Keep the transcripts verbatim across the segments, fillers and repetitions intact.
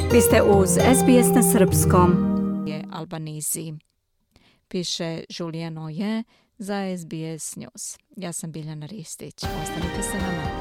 Vi ste uz S B S na srpskom. Je Albanizi. Piše Julija Noje za S B S News. Ja sam Biljana Ristić. Ostanite se nama.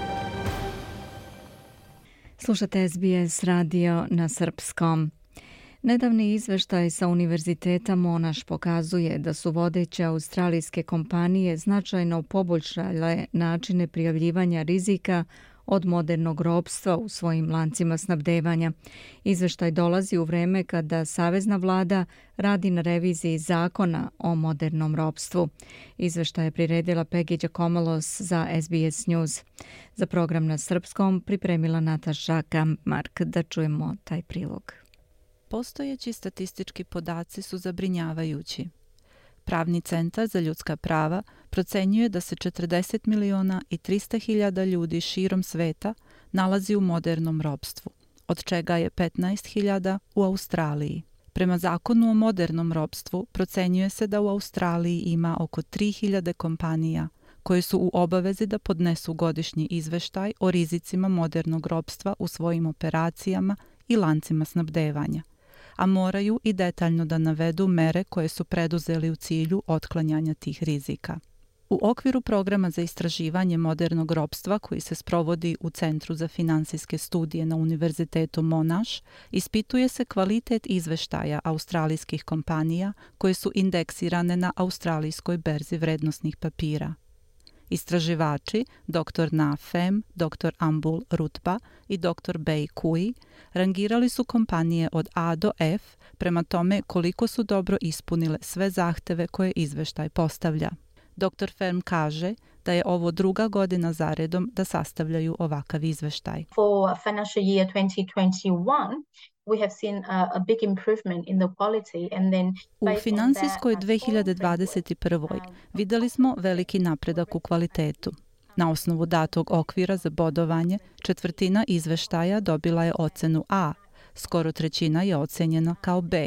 Slušate S B S radio na srpskom. Nedavni izveštaj sa Univerziteta Monash pokazuje da su vodeće australijske kompanije značajno poboljšale načine prijavljivanja rizika od modernog ropstva u svojim lancima snabdevanja. Izveštaj dolazi u vreme kada savezna vlada radi na reviziji zakona o modernom ropstvu. Izveštaj je priredila Peggy Giacomelos za S B S News. Za program na srpskom pripremila Nataša Kampmark. Da čujemo taj prilog. Postojeći statistički podaci su zabrinjavajući. Pravni centar za ljudska prava procenjuje da se četrdeset miliona i trista hiljada ljudi širom sveta nalazi u modernom ropstvu, od čega je petnaest hiljada u Australiji. Prema zakonu o modernom ropstvu procenjuje se da u Australiji ima oko tri hiljade kompanija koje su u obavezi da podnesu godišnji izveštaj o rizicima modernog ropstva u svojim operacijama i lancima snabdevanja, a moraju i detaljno da navedu mere koje su preduzeli u cilju otklanjanja tih rizika. U okviru programa za istraživanje modernog ropstva koji se sprovodi u Centru za finansijske studije na Univerzitetu Monash, ispituje se kvalitet izveštaja australijskih kompanija koje su indeksirane na australijskoj berzi vrednosnih papira. Istraživači, doktor Na Fem, doktor Ambul Rutba i doktor Bei Kui, rangirali su kompanije od A do F prema tome koliko su dobro ispunile sve zahteve koje izveštaj postavlja. doktor Fem kaže da je ovo druga godina zaredom da sastavljaju ovakav izveštaj. For financial year twenty twenty-one, we have seen a, a big improvement in the quality and then U finansijskoj dve hiljade dvadeset prve. videli smo veliki napredak u kvalitetu. Na osnovu datog okvira za bodovanje, četvrtina izveštaja dobila je ocenu A, skoro trećina je ocenjena kao B.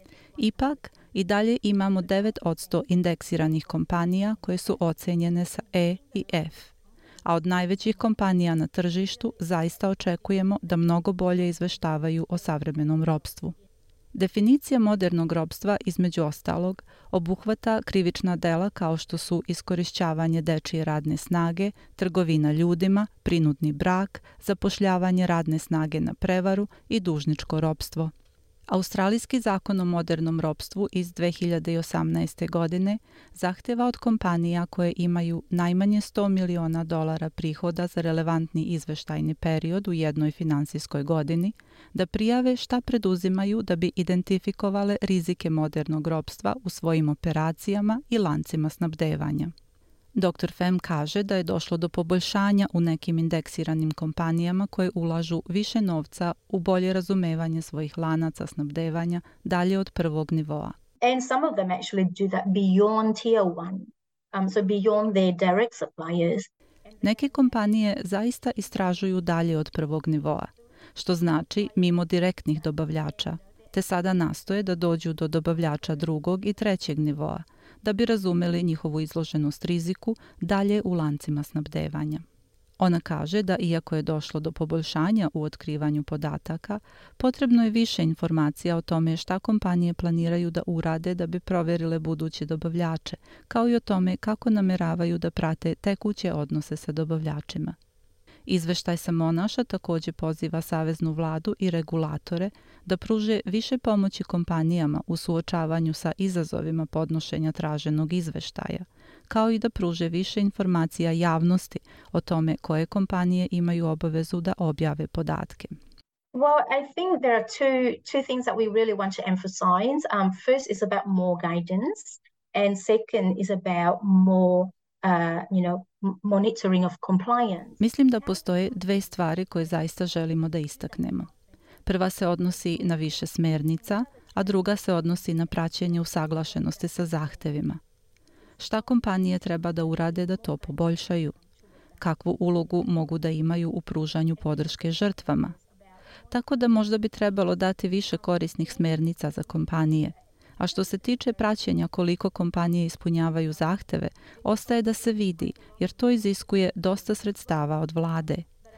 Ipak, i dalje imamo devet posto indeksiranih kompanija koje su ocenjene sa E i F. A od najvećih kompanija na tržištu zaista očekujemo da mnogo bolje izveštavaju o savremenom ropstvu. Definicija modernog ropstva, između ostalog, obuhvata krivična dela kao što su iskorišćavanje dečije radne snage, trgovina ljudima, prinudni brak, zapošljavanje radne snage na prevaru i dužničko ropstvo. Australijski zakon o modernom ropstvu iz dve hiljade osamnaeste. godine zahteva od kompanija koje imaju najmanje sto miliona dolara prihoda za relevantni izveštajni period u jednoj finansijskoj godini da prijave šta preduzimaju da bi identifikovale rizike modernog ropstva u svojim operacijama i lancima snabdevanja. doktor Fem kaže da je došlo do poboljšanja u nekim indeksiranim kompanijama koje ulažu više novca u bolje razumevanje svojih lanaca snabdevanja dalje od prvog nivoa. And some of them actually do that beyond tier one, um, so beyond their direct suppliers. Neke kompanije zaista istražuju dalje od prvog nivoa, što znači mimo direktnih dobavljača, te sada nastoje da dođu do dobavljača drugog i trećeg nivoa, da bi razumeli njihovu izloženost riziku dalje u lancima snabdevanja. Ona kaže da iako je došlo do poboljšanja u otkrivanju podataka, potrebno je više informacija o tome šta kompanije planiraju da urade da bi provjerile buduće dobavljače, kao i o tome kako nameravaju da prate tekuće odnose sa dobavljačima. Izveštaj sa Monaša također poziva saveznu vladu i regulatore da pruže više pomoći kompanijama u suočavanju sa izazovima podnošenja traženog izveštaja, kao i da pruže više informacija javnosti o tome koje kompanije imaju obavezu da objave podatke. Well, I think there are two two things that we really want to emphasize. Um, first is about more guidance, and second is about more Uh, you know, monitoring of compliance. Mislim da postoje dve stvari koje zaista želimo da istaknemo. Prva se odnosi na više smjernica, a druga se odnosi na praćenje usaglašenosti sa zahtevima. Šta kompanije treba da urade da to poboljšaju? Kakvu ulogu mogu da imaju u pružanju podrške žrtvama? Tako da možda bi trebalo dati više korisnih smjernica za kompanije. A što se tiče praćenja koliko kompanije ispunjavaju zahteve, ostaje da se vidi, jer to iziskuje dosta sredstava od vlade.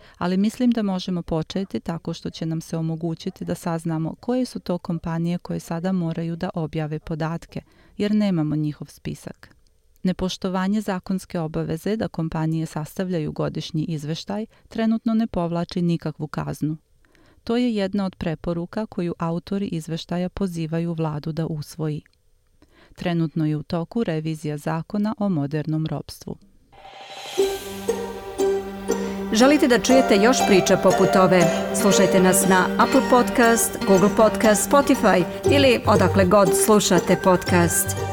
ali mislim da možemo početi tako što će nam se omogućiti da saznamo koje su to kompanije koje sada moraju da objave podatke, jer nemamo njihov spisak. Nepoštovanje zakonske obaveze da kompanije sastavljaju godišnji izveštaj trenutno ne povlači nikakvu kaznu. To je jedna od preporuka koju autori izveštaja pozivaju vladu da usvoji. Trenutno je u toku revizija zakona o modernom ropstvu. Želite da čujete još priča poput ove? Slušajte nas na Apple Podcast, Google Podcast, Spotify ili odakle god slušate podcast.